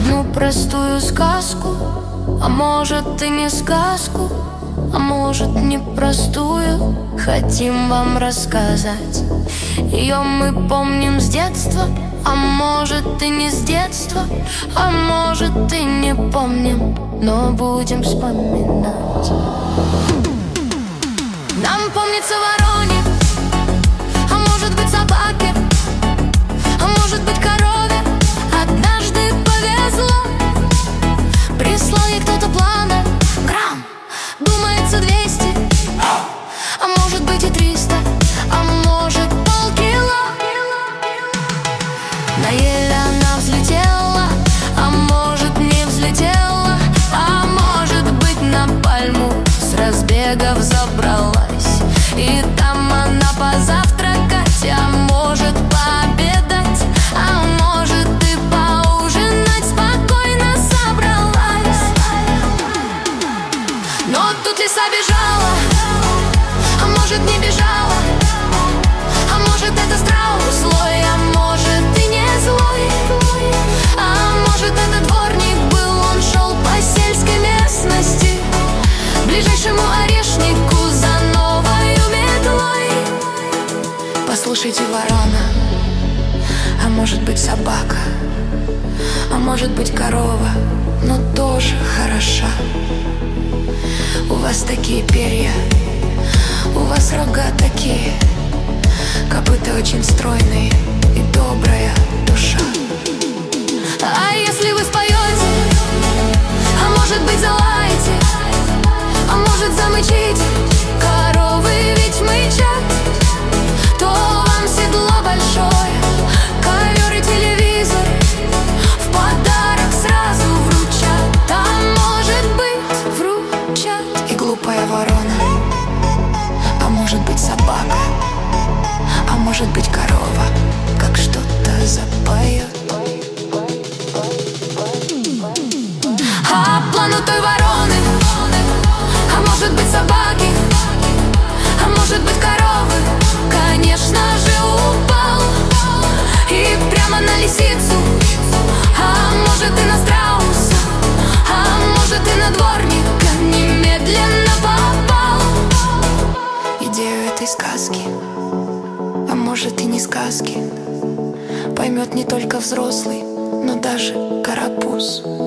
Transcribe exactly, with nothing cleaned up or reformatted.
одну простую сказку, а может и не сказку, а может непростую, хотим вам рассказать. Ее мы помним с детства, а может и не с детства, а может и не помним, но будем вспоминать. Нам помнится вороне, а может быть собаке, а может быть корове. Однажды повезло, прислал ей кто-то планы. Грамм, думается двести, а может быть и триста, а может полкило. На ель она взлетела, а может не взлетела, а может быть на пальму с разбега взобралась. И там она позавтракать, а может пообедать, а может и поужинать спокойно собралась. Но тут лиса бежала, а может не бежала, а может это страус злой, а может и не злой, а может это дворник был, он шел по сельской местности к ближайшему орешнику за новою метлой. Послушайте, ворона, а может быть собака, а может быть корова, но тоже хороша. У вас такие перья, у вас рога такие, копыта очень стройные и добрая душа. А если вы споете, а может быть залаете, а может замычите, коровы ведь мычат, то вам седло большое, ковер и телевизор в подарок сразу вручат, а может быть вручат. И глупая ворона, а может быть собака, а может быть корова, как что-то запоет. А план у той вороны, а может быть собаки, а может быть коровы, конечно же упал и прямо на лисицу, а может и на страуса, а может и на дворника немедленно попал. Идею этой сказки, а может и не сказки, поймет не только взрослый, но даже карапуз.